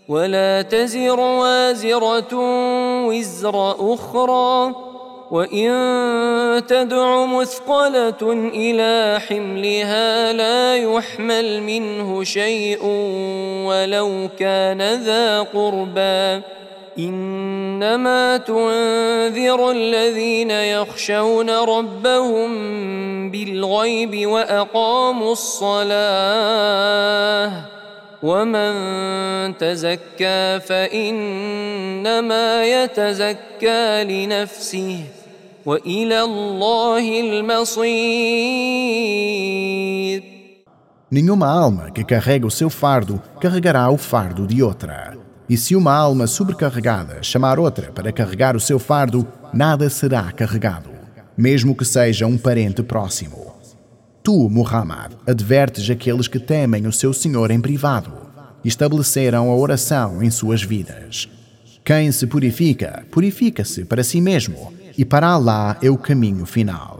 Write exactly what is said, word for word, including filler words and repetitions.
ولا تزر وازرة وزر أخرى، وإن تدع مثقلة إلى حملها لا يحمل منه شيء ولو كان ذا قربى، إنما تنذر الذين يخشون ربهم بالغيب وأقاموا الصلاة، ومن تزكى فإنما يتزكى لنفسه وإلى الله المصير. Nenhuma alma que carrega o seu fardo carregará o fardo de outra. E se uma alma sobrecarregada chamar outra para carregar o seu fardo, nada será carregado, mesmo que seja um parente próximo. Tu, Muhammad, advertes aqueles que temem o seu Senhor em privado e estabeleceram a oração em suas vidas. Quem se purifica, purifica-se para si mesmo, e para Allah é o caminho final.